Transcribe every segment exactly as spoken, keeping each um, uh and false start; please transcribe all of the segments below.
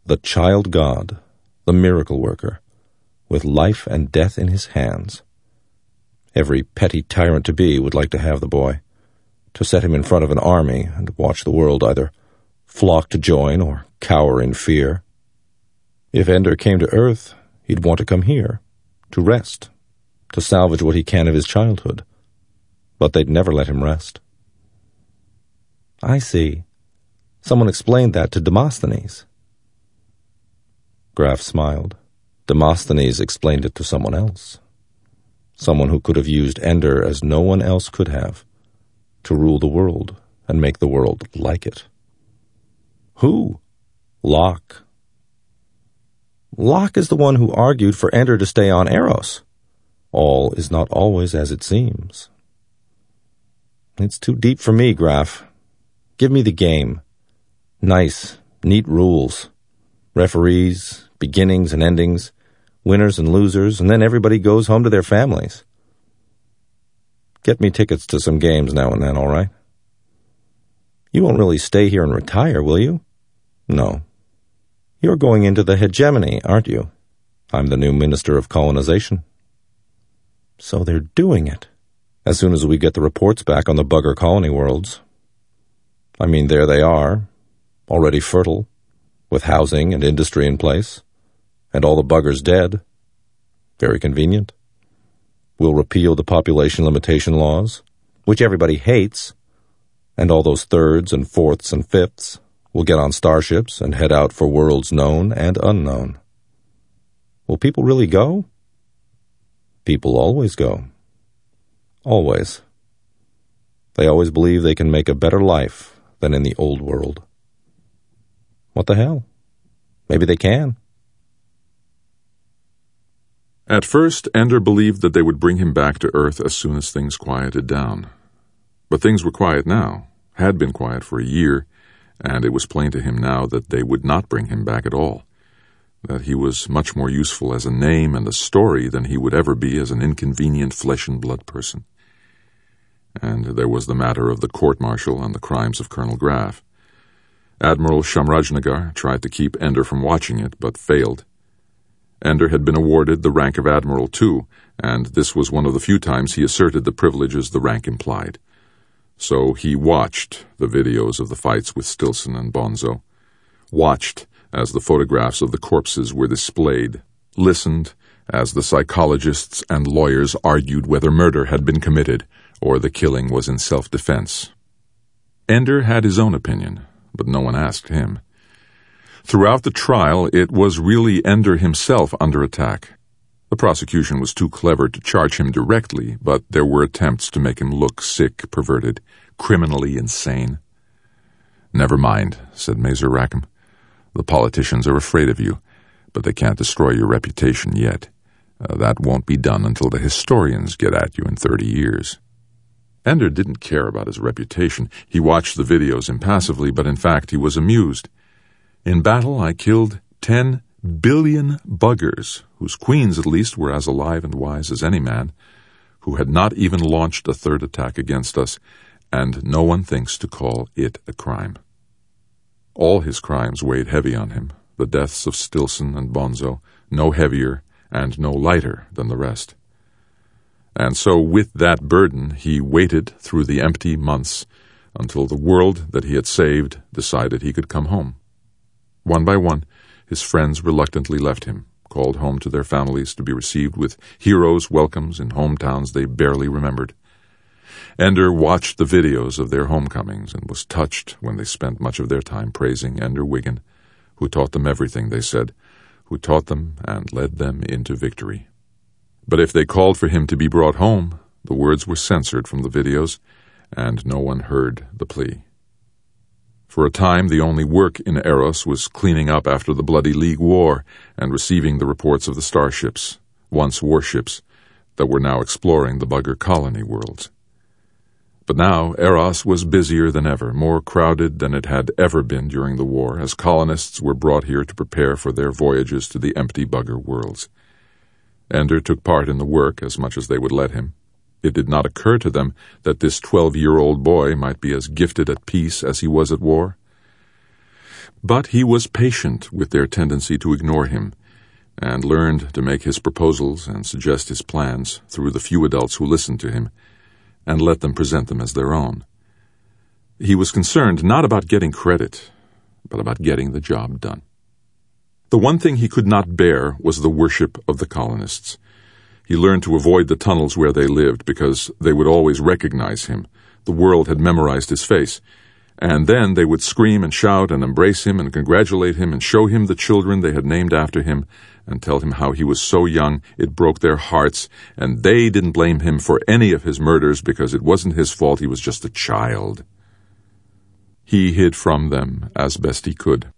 The child god, the miracle worker, with life and death in his hands. Every petty tyrant-to-be would like to have the boy, to set him in front of an army and watch the world either flock to join or cower in fear. If Ender came to Earth, he'd want to come here, to rest, to salvage what he can of his childhood. But they'd never let him rest. I see. Someone explained that to Demosthenes. Graf smiled. Demosthenes explained it to someone else. Someone who could have used Ender as no one else could have, to rule the world and make the world like it. Who? Locke. Locke is the one who argued for Ender to stay on Eros. All is not always as it seems. It's too deep for me, Graf. Give me the game. Nice, neat rules. Referees, beginnings and endings, winners and losers, and then everybody goes home to their families. Get me tickets to some games now and then, all right? You won't really stay here and retire, will you? No. You're going into the hegemony, aren't you? I'm the new Minister of Colonization. So they're doing it. As soon as we get the reports back on the bugger colony worlds. I mean, there they are, already fertile, with housing and industry in place, and all the buggers dead. Very convenient. We'll repeal the population limitation laws, which everybody hates, and all those thirds and fourths and fifths will get on starships and head out for worlds known and unknown. Will people really go? People always go. Always. They always believe they can make a better life than in the old world. What the hell? Maybe they can. At first, Ender believed that they would bring him back to Earth as soon as things quieted down. But things were quiet now, had been quiet for a year, and it was plain to him now that they would not bring him back at all, that he was much more useful as a name and a story than he would ever be as an inconvenient flesh-and-blood person. And there was the matter of the court-martial and the crimes of Colonel Graf. Admiral Shamrajnagar tried to keep Ender from watching it, but failed. Ender had been awarded the rank of admiral too, and this was one of the few times he asserted the privileges the rank implied. So he watched the videos of the fights with Stilson and Bonzo, watched as the photographs of the corpses were displayed, listened as the psychologists and lawyers argued whether murder had been committed or the killing was in self-defense. Ender had his own opinion, but no one asked him. Throughout the trial, it was really Ender himself under attack. The prosecution was too clever to charge him directly, but there were attempts to make him look sick, perverted, criminally insane. "Never mind," said Mazer Rackham. "The politicians are afraid of you, but they can't destroy your reputation yet. Uh, that won't be done until the historians get at you in thirty years. Ender didn't care about his reputation. He watched the videos impassively, but in fact he was amused. "In battle I killed ten billion buggers, whose queens at least were as alive and wise as any man, who had not even launched a third attack against us, and no one thinks to call it a crime." All his crimes weighed heavy on him, the deaths of Stilson and Bonzo, no heavier and no lighter than the rest. And so with that burden he waited through the empty months until the world that he had saved decided he could come home. One by one, his friends reluctantly left him, called home to their families to be received with heroes' welcomes in hometowns they barely remembered. Ender watched the videos of their homecomings and was touched when they spent much of their time praising Ender Wiggin, who taught them everything, they said, who taught them and led them into victory. But if they called for him to be brought home, the words were censored from the videos, and no one heard the plea. For a time, the only work in Eros was cleaning up after the Bloody League War and receiving the reports of the starships, once warships, that were now exploring the bugger colony worlds. But now Eros was busier than ever, more crowded than it had ever been during the war, as colonists were brought here to prepare for their voyages to the empty bugger worlds. Ender took part in the work as much as they would let him. It did not occur to them that this twelve-year-old boy might be as gifted at peace as he was at war. But he was patient with their tendency to ignore him, and learned to make his proposals and suggest his plans through the few adults who listened to him, and let them present them as their own. He was concerned not about getting credit, but about getting the job done. The one thing he could not bear was the worship of the colonists. He learned to avoid the tunnels where they lived because they would always recognize him. The world had memorized his face. And then they would scream and shout and embrace him and congratulate him and show him the children they had named after him and tell him how he was so young it broke their hearts, and they didn't blame him for any of his murders because it wasn't his fault, he was just a child. He hid from them as best he could.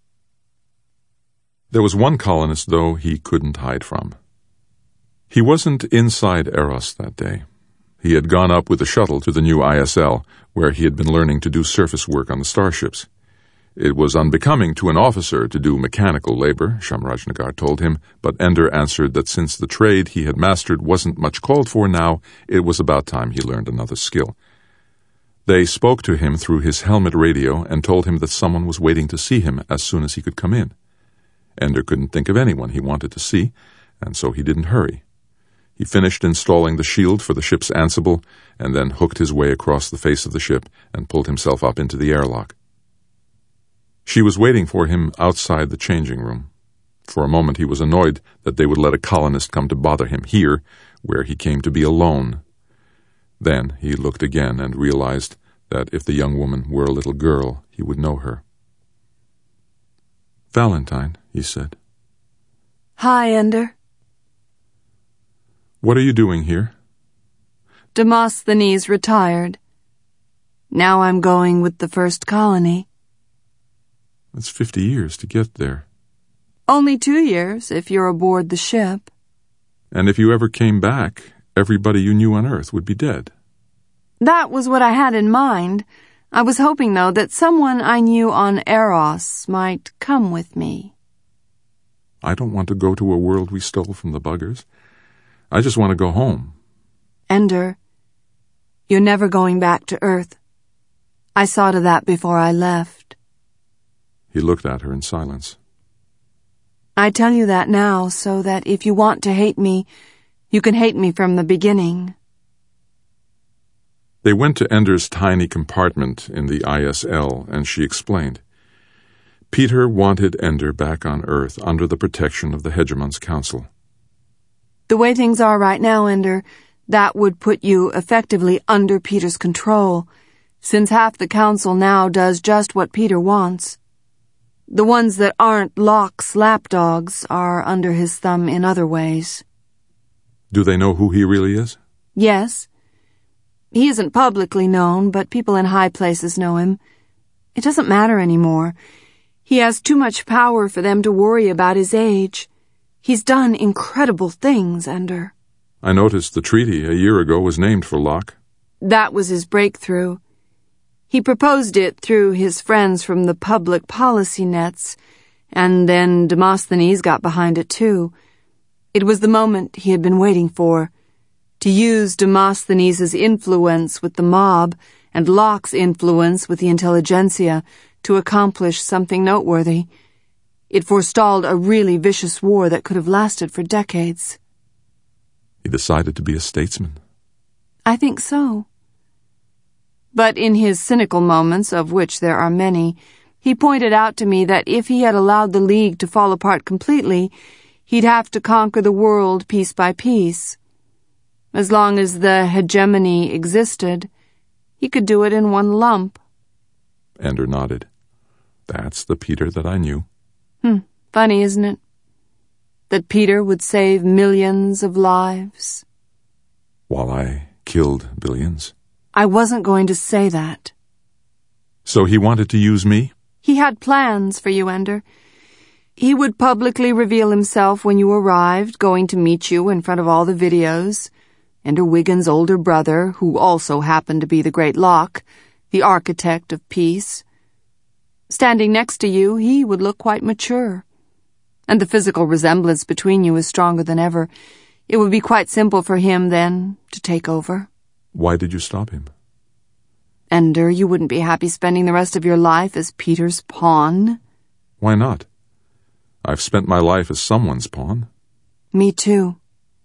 There was one colonist, though, he couldn't hide from. He wasn't inside Eros that day. He had gone up with the shuttle to the new I S L, where he had been learning to do surface work on the starships. It was unbecoming to an officer to do mechanical labor, Shamrajnagar told him, but Ender answered that since the trade he had mastered wasn't much called for now, it was about time he learned another skill. They spoke to him through his helmet radio and told him that someone was waiting to see him as soon as he could come in. Ender couldn't think of anyone he wanted to see, and so he didn't hurry. He finished installing the shield for the ship's ansible and then hooked his way across the face of the ship and pulled himself up into the airlock. She was waiting for him outside the changing room. For a moment he was annoyed that they would let a colonist come to bother him here, where he came to be alone. Then he looked again and realized that if the young woman were a little girl, he would know her. "Valentine," he said. "Hi, Ender." "What are you doing here?" "Demosthenes retired. Now I'm going with the first colony." "It's fifty years to get there." "Only two years if you're aboard the ship." "And if you ever came back, everybody you knew on Earth would be dead." "That was what I had in mind. I was hoping, though, that someone I knew on Eros might come with me." "I don't want to go to a world we stole from the buggers. I just want to go home." "Ender, you're never going back to Earth. I saw to that before I left." He looked at her in silence. "I tell you that now so that if you want to hate me, you can hate me from the beginning." They went to Ender's tiny compartment in the I S L, and she explained. Peter wanted Ender back on Earth under the protection of the Hegemon's Council. "The way things are right now, Ender, that would put you effectively under Peter's control, since half the Council now does just what Peter wants. The ones that aren't Locke's lapdogs are under his thumb in other ways." "Do they know who he really is?" "Yes. He isn't publicly known, but people in high places know him. It doesn't matter anymore. He has too much power for them to worry about his age. He's done incredible things, Ender." "I noticed the treaty a year ago was named for Locke." "That was his breakthrough. He proposed it through his friends from the public policy nets, and then Demosthenes got behind it too. It was the moment he had been waiting for, to use Demosthenes' influence with the mob and Locke's influence with the intelligentsia to accomplish something noteworthy. It forestalled a really vicious war that could have lasted for decades." "He decided to be a statesman." "I think so. But in his cynical moments, of which there are many, he pointed out to me that if he had allowed the League to fall apart completely, he'd have to conquer the world piece by piece. As long as the hegemony existed, he could do it in one lump." Ender nodded. "That's the Peter that I knew." Hmm, funny, isn't it? That Peter would save millions of lives. While I killed billions. I wasn't going to say that. So he wanted to use me? He had plans for you, Ender. He would publicly reveal himself when you arrived, going to meet you in front of all the videos. Ender Wiggins' older brother, who also happened to be the great Locke, the architect of peace. Standing next to you, he would look quite mature. And the physical resemblance between you is stronger than ever. It would be quite simple for him, then, to take over. Why did you stop him? Ender, you wouldn't be happy spending the rest of your life as Peter's pawn. Why not? I've spent my life as someone's pawn. Me too.